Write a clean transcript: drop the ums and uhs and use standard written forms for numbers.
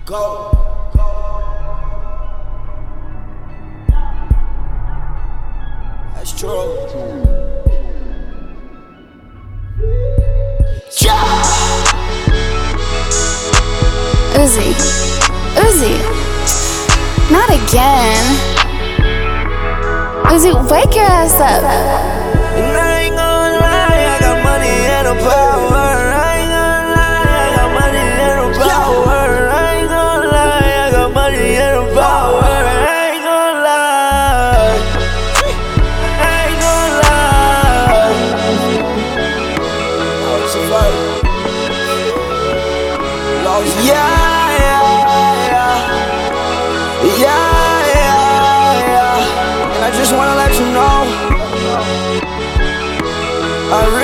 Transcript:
Go. That's true. Yeah. Uzi, not again. Uzi, wake your ass up. And I ain't gonna lie, I got money and a power. I ain't gonna lie, I got money and a power. I ain't gonna lie, I got money and a power. I ain't gonna lie, I ain't gonna lie. Oh, it's a fight. Yeah. And I just wanna let you know I